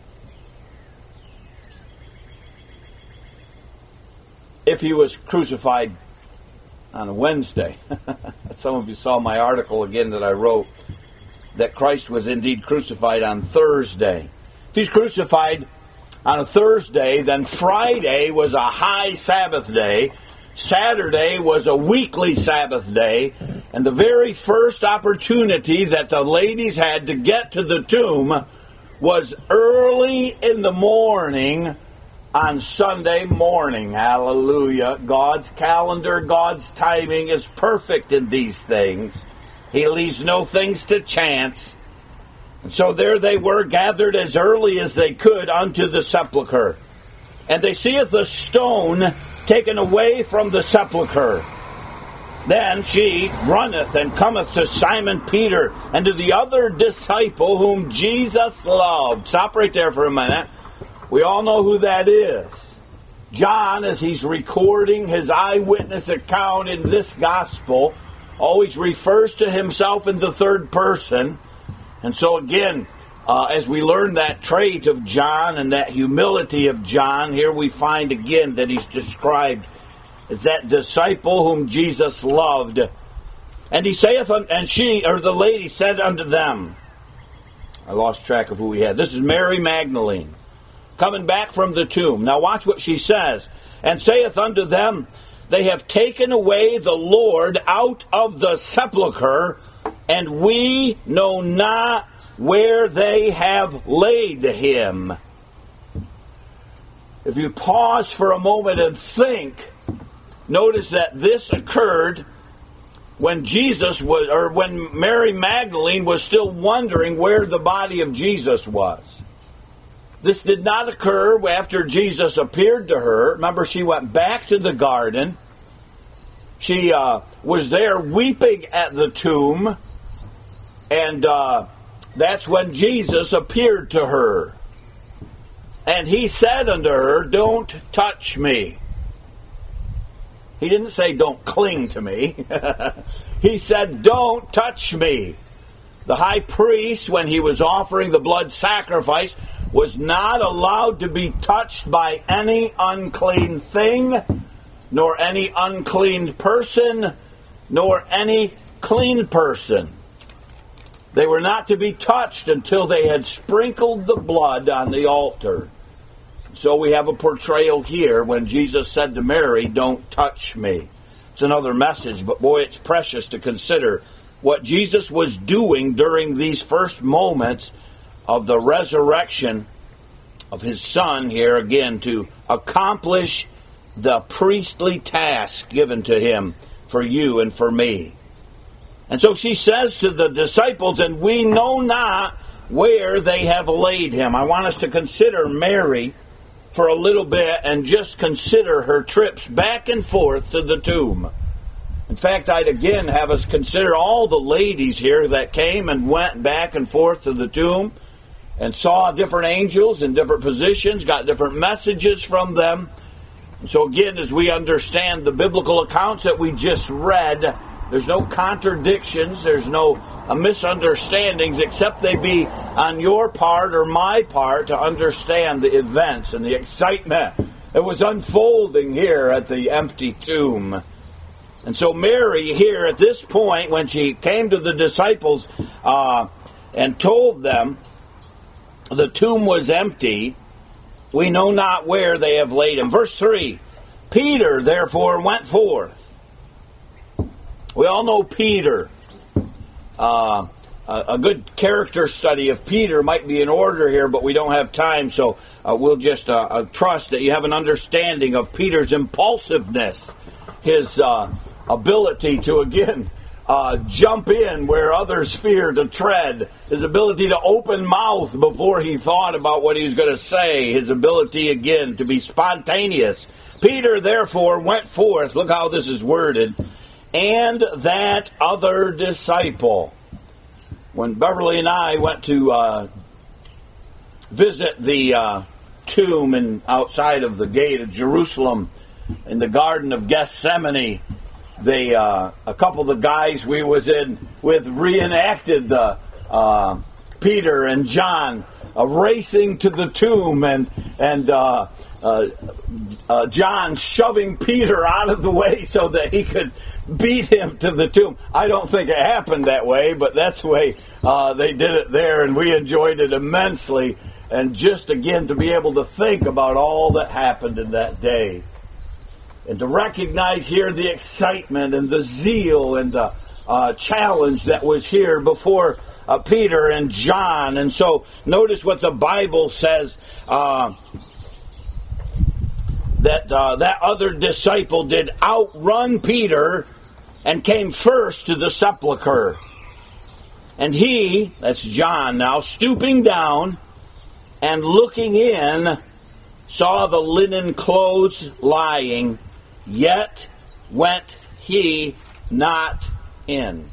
S1: If he was crucified on a Wednesday. Some of you saw my article again that I wrote, that Christ was indeed crucified on Thursday. If he's crucified on a Thursday, then Friday was a high Sabbath day. Saturday was a weekly Sabbath day. And the very first opportunity that the ladies had to get to the tomb was early in the morning on Sunday morning. Hallelujah. God's calendar, God's timing is perfect in these things. He leaves no things to chance. And so there they were, gathered as early as they could unto the sepulchre. And they seeth the stone taken away from the sepulchre. Then she runneth and cometh to Simon Peter and to the other disciple whom Jesus loved. Stop right there for a minute. We all know who that is. John, as he's recording his eyewitness account in this gospel, always refers to himself in the third person. And so again, uh, as we learn that trait of John and that humility of John, here we find again that he's described as that disciple whom Jesus loved. And he saith, and she, or the lady, said unto them, I lost track of who we had. This is Mary Magdalene, coming back from the tomb. Now watch what she says. And saith unto them, they have taken away the Lord out of the sepulchre, and we know not where they have laid him. If you pause for a moment and think, notice that this occurred when Jesus was, or when Mary Magdalene was still wondering where the body of Jesus was. This did not occur after Jesus appeared to her. Remember, she went back to the garden. She uh, was there weeping at the tomb. And uh, that's when Jesus appeared to her. And he said unto her, don't touch me. He didn't say don't cling to me. He said don't touch me. The high priest, when he was offering the blood sacrifice, was not allowed to be touched by any unclean thing, nor any unclean person, nor any clean person. They were not to be touched until they had sprinkled the blood on the altar. So we have a portrayal here when Jesus said to Mary, don't touch me. It's another message, but boy, it's precious to consider what Jesus was doing during these first moments of the resurrection of his Son here, again, to accomplish the priestly task given to him for you and for me. And so she says to the disciples, and we know not where they have laid him. I want us to consider Mary for a little bit and just consider her trips back and forth to the tomb. In fact, I'd again have us consider all the ladies here that came and went back and forth to the tomb and saw different angels in different positions, got different messages from them. And so again, as we understand the biblical accounts that we just read, there's no contradictions, there's no uh, misunderstandings, except they be on your part or my part to understand the events and the excitement that was unfolding here at the empty tomb. And so Mary here at this point, when she came to the disciples uh, and told them the tomb was empty, we know not where they have laid him. Verse three, Peter therefore went forth. We all know Peter. Uh, a, a good character study of Peter might be in order here, but we don't have time, so uh, we'll just uh, uh, trust that you have an understanding of Peter's impulsiveness, his uh, ability to, again, uh, jump in where others fear to tread, his ability to open mouth before he thought about what he was going to say, his ability, again, to be spontaneous. Peter, therefore, went forth. Look how this is worded. And that other disciple. When Beverly and I went to uh, visit the uh, tomb in, outside of the gate of Jerusalem in the Garden of Gethsemane, they uh, a couple of the guys we was in with reenacted the uh, Peter and John uh, racing to the tomb and and uh, uh, uh, John shoving Peter out of the way so that he could beat him to the tomb. I don't think it happened that way, but that's the way uh, they did it there, and we enjoyed it immensely. And just again to be able to think about all that happened in that day, and to recognize here the excitement and the zeal and the uh, challenge that was here before uh, Peter and John. And so notice what the Bible says, uh, that uh, that other disciple did outrun Peter and came first to the sepulchre. And he, that's John now, stooping down and looking in, saw the linen clothes lying, yet went he not in.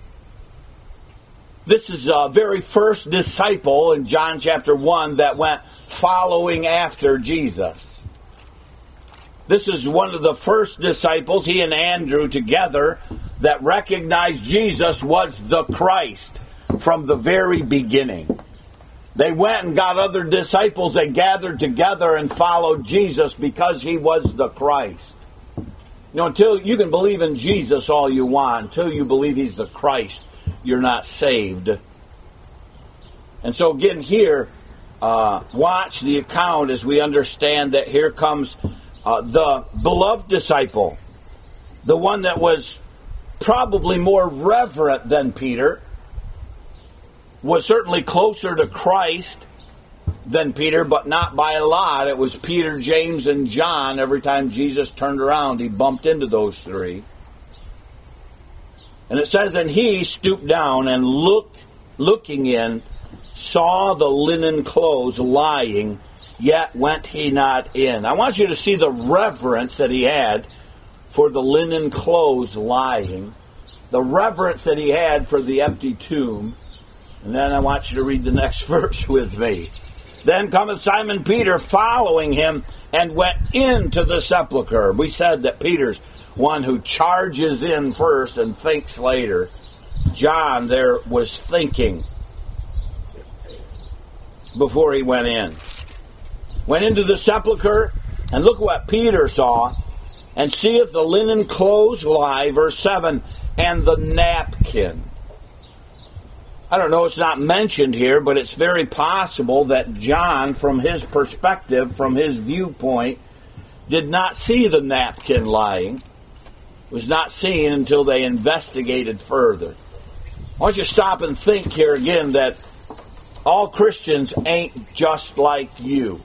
S1: This is the very first disciple in John chapter one that went following after Jesus. This is one of the first disciples, he and Andrew together, that recognized Jesus was the Christ from the very beginning. They went and got other disciples. They gathered together and followed Jesus because he was the Christ. You know, until you can believe in Jesus all you want, until you believe he's the Christ, you're not saved. And so again here, uh, watch the account as we understand that here comes Uh, the beloved disciple, the one that was probably more reverent than Peter, was certainly closer to Christ than Peter, but not by a lot. It was Peter, James, and John. Every time Jesus turned around, he bumped into those three. And it says, and he stooped down and looked, looking in, saw the linen clothes lying, yet went he not in. I want you to see the reverence that he had for the linen clothes lying, the reverence that he had for the empty tomb. And then I want you to read the next verse with me. Then cometh Simon Peter following him, and went into the sepulchre. We said that Peter's one who charges in first and thinks later. John there was thinking before he went in. Went into the sepulchre, and look what Peter saw, and seeth the linen clothes lie, verse seven, and the napkin. I don't know, it's not mentioned here, but it's very possible that John, from his perspective, from his viewpoint, did not see the napkin lying. Was not seen until they investigated further. I want you to stop and think here again that all Christians ain't just like you.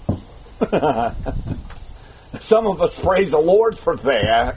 S1: Some of us praise the Lord for that.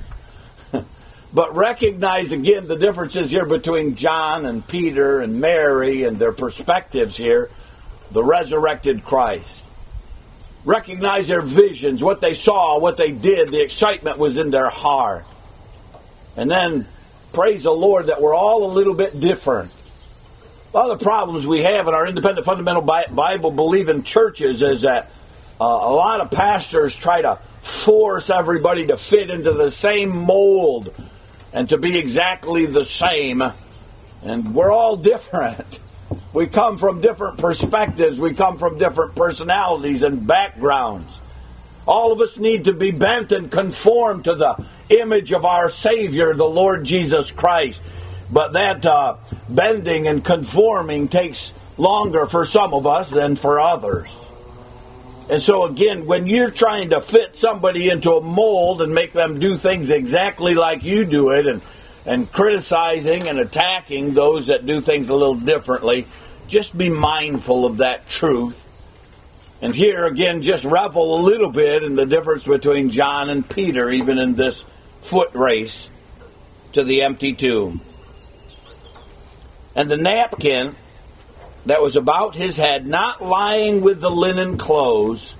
S1: But recognize again the differences here between John and Peter and Mary and their perspectives here, the resurrected Christ. Recognize their visions, what they saw, what they did, the excitement was in their heart. And then praise the Lord that we're all a little bit different. A lot of the problems we have in our independent fundamental Bible believing churches is that uh, a lot of pastors try to force everybody to fit into the same mold and to be exactly the same. And we're all different. We come from different perspectives. We come from different personalities and backgrounds. All of us need to be bent and conformed to the image of our Savior, the Lord Jesus Christ. But that uh, bending and conforming takes longer for some of us than for others. And so again, when you're trying to fit somebody into a mold and make them do things exactly like you do it, and, and criticizing and attacking those that do things a little differently, just be mindful of that truth. And here again, just revel a little bit in the difference between John and Peter, even in this foot race to the empty tomb. And the napkin that was about his head, not lying with the linen clothes,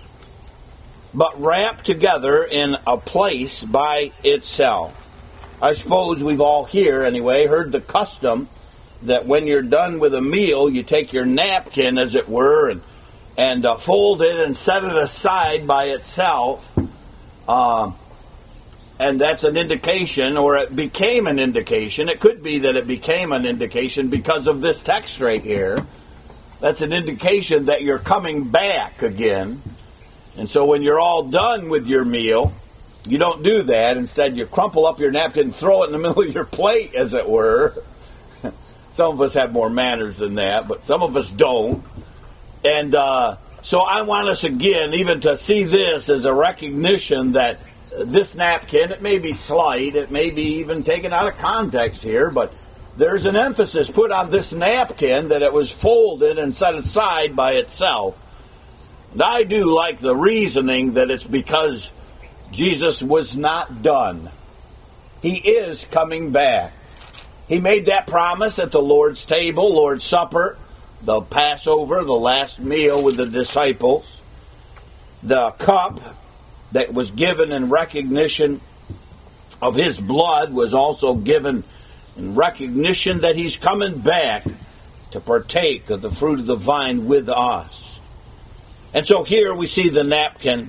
S1: but wrapped together in a place by itself. I suppose we've all here, anyway, heard the custom that when you're done with a meal, you take your napkin, as it were, and, and uh, fold it and set it aside by itself. Uh, and that's an indication, or it became an indication. It could be that it became an indication because of this text right here. That's an indication that you're coming back again. And so when you're all done with your meal, you don't do that. Instead, you crumple up your napkin and throw it in the middle of your plate, as it were. Some of us have more manners than that, but some of us don't. And uh, so I want us again, even to see this as a recognition that this napkin, it may be slight, it may be even taken out of context here, but there's an emphasis put on this napkin that it was folded and set aside by itself. And I do like the reasoning that it's because Jesus was not done. He is coming back. He made that promise at the Lord's table, Lord's Supper, the Passover, the last meal with the disciples. The cup that was given in recognition of his blood was also given in recognition that he's coming back to partake of the fruit of the vine with us. And so here we see the napkin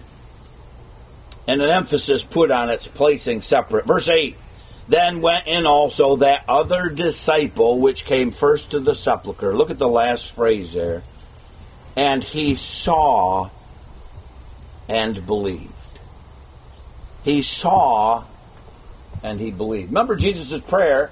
S1: and an emphasis put on its placing separate. Verse eight, then went in also that other disciple which came first to the sepulchre. Look at the last phrase there. And he saw and believed. He saw and he believed. Remember Jesus' prayer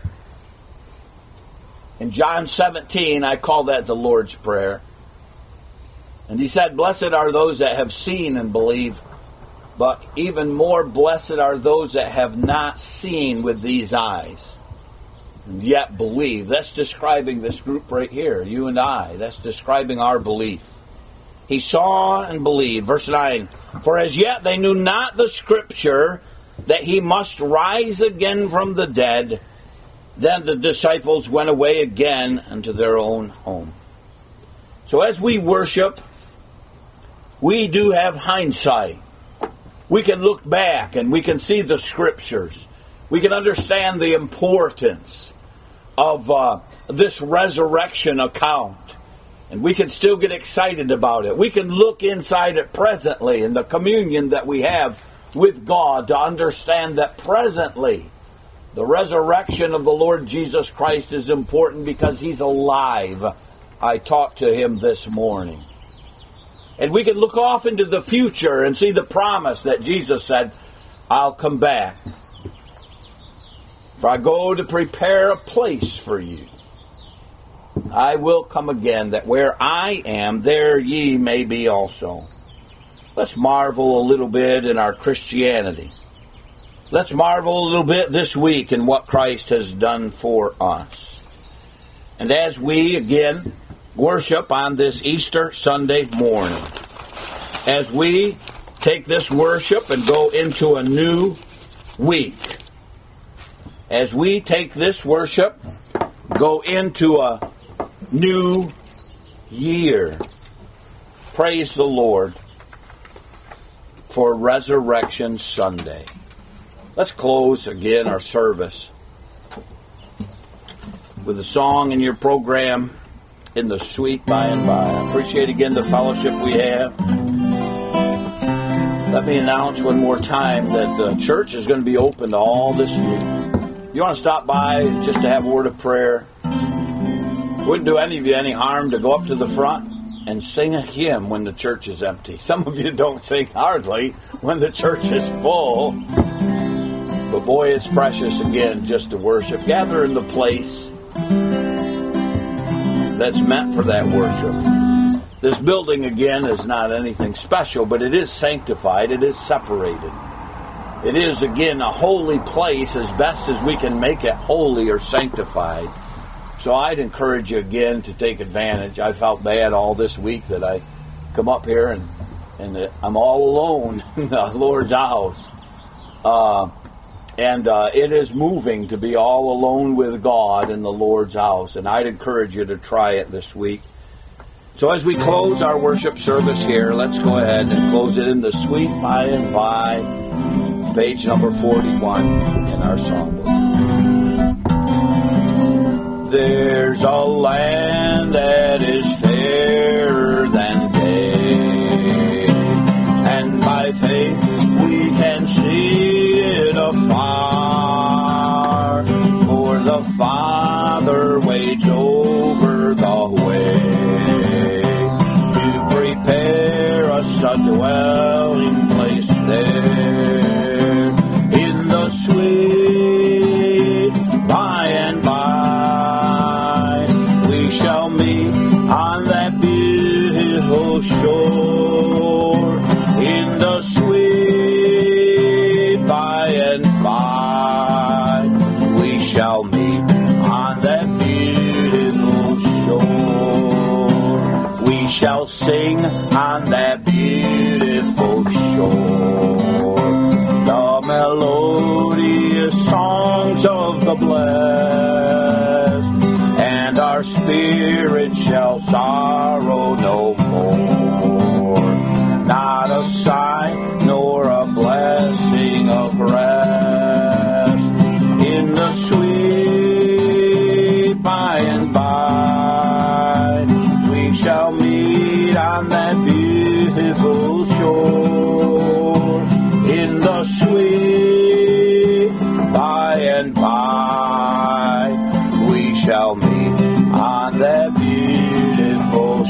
S1: in John seventeen, I call that the Lord's Prayer. And he said, blessed are those that have seen and believe, but even more blessed are those that have not seen with these eyes, and yet believe. That's describing this group right here, you and I. That's describing our belief. He saw and believed. Verse nine, for as yet they knew not the Scripture, that he must rise again from the dead. Then the disciples went away again unto their own home. So as we worship, we do have hindsight. We can look back and we can see the Scriptures. We can understand the importance of uh, this resurrection account. And we can still get excited about it. We can look inside it presently in the communion that we have with God to understand that presently the resurrection of the Lord Jesus Christ is important because He's alive. I talked to Him this morning. And we can look off into the future and see the promise that Jesus said, I'll come back. For I go to prepare a place for you. I will come again, that where I am, there ye may be also. Let's marvel a little bit in our Christianity. Let's marvel a little bit this week in what Christ has done for us. And as we, again, worship on this Easter Sunday morning, as we take this worship and go into a new week, as we take this worship, go into a new year, praise the Lord for Resurrection Sunday. Let's close again our service with a song in your program, In the Sweet By and By. I appreciate again the fellowship we have. Let me announce one more time that the church is going to be open all this week. If you want to stop by just to have a word of prayer, it wouldn't do any of you any harm to go up to the front and sing a hymn when the church is empty. Some of you don't sing hardly when the church is full. But boy, it's precious again just to worship. Gather in the place that's meant for that worship. This building, again, is not anything special, but it is sanctified. It is separated. It is, again, a holy place as best as we can make it holy or sanctified. So I'd encourage you again to take advantage. I felt bad all this week that I come up here and, and I'm all alone in the Lord's house. Uh, and uh, it is moving to be all alone with God in the Lord's house. And I'd encourage you to try it this week. So as we close our worship service here, let's go ahead and close it in the Sweet By and By, page number forty-one in our songbook. There's a land that is fairer than day, and by faith we can see it afar, for the Father waits over the way to prepare us a dwelling place there, in the sweet by and by. We shall meet on that beautiful shore, in the sweet by and by. We shall meet on that beautiful shore. We shall sing on that beautiful shore the melodious songs of the blessed, and our spirit shall sorrow no more. Not a sigh nor a blessing of rest, in the sweet by and by. We shall meet on that beautiful shore, in the sweet by and by. We shall meet on that beautiful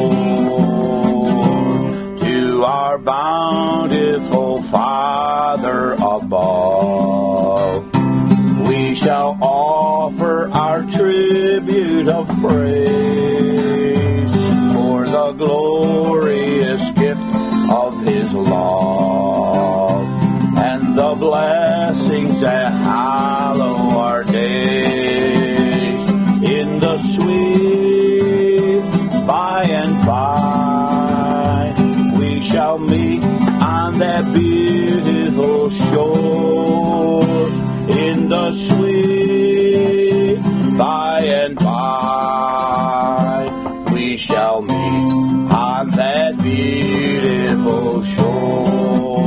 S1: shore, to our bountiful Father above. We shall offer our tribute of praise for the glorious gift of His love, and the blessings that hallow our days, in the sweet by and by. We shall meet on that beautiful shore, in the sweet by and by. We shall meet on that beautiful shore.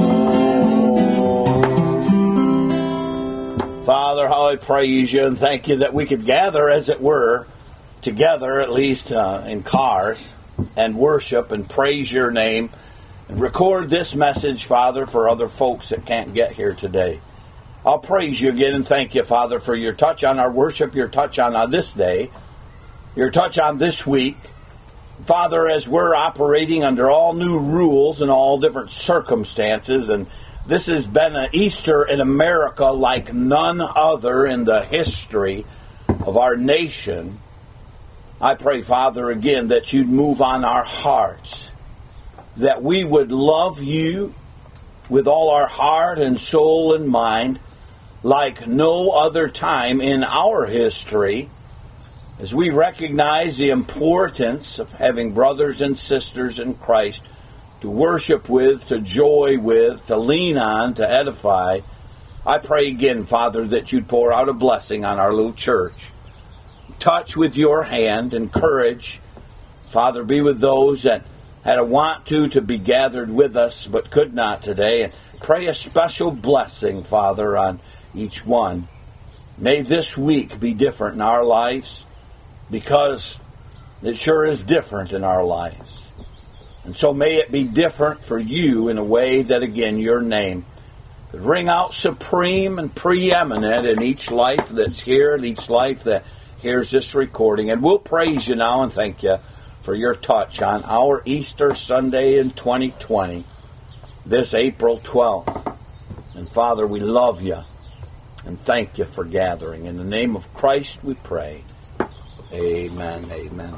S1: Father, how I praise you and thank you that we could gather, as it were, together, at least uh, in cars, and worship and praise your name and record this message, Father, for other folks that can't get here today. I'll praise you again and thank you, Father, for your touch on our worship, your touch on, on this day, your touch on this week. Father, as we're operating under all new rules and all different circumstances, and this has been an Easter in America like none other in the history of our nation, I pray, Father, again, that you'd move on our hearts, that we would love you with all our heart and soul and mind like no other time in our history, as we recognize the importance of having brothers and sisters in Christ to worship with, to joy with, to lean on, to edify. I pray again, Father, that you'd pour out a blessing on our little church. Touch with your hand, encourage. Father, be with those that had a want to to be gathered with us but could not today. And pray a special blessing, Father, on each one. May this week be different in our lives, because it sure is different in our lives. And so may it be different for you in a way that, again, your name could ring out supreme and preeminent in each life that's here, in each life that here's this recording. And we'll praise you now and thank you for your touch on our Easter Sunday in twenty twenty, this April twelfth. And Father, we love you and thank you for gathering. In the name of Christ we pray. Amen. Amen.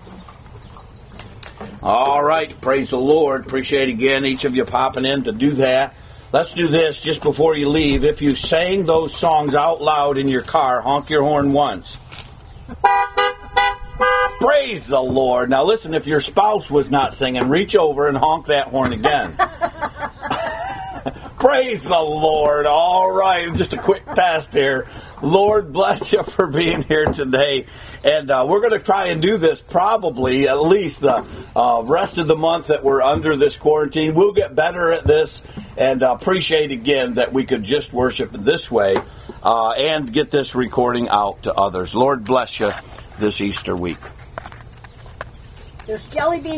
S1: All right. Praise the Lord. Appreciate again each of you popping in to do that. Let's do this just before you leave. If you sang those songs out loud in your car, honk your horn once. Praise the Lord. Now listen, if your spouse was not singing, reach over and honk that horn again. Praise the Lord. All right, just a quick test here. Lord bless you for being here today. And uh, we're going to try and do this probably at least the uh, rest of the month that we're under this quarantine. We'll get better at this, and uh, appreciate again that we could just worship this way uh, and get this recording out to others. Lord bless you this Easter week.
S3: There's jelly beans.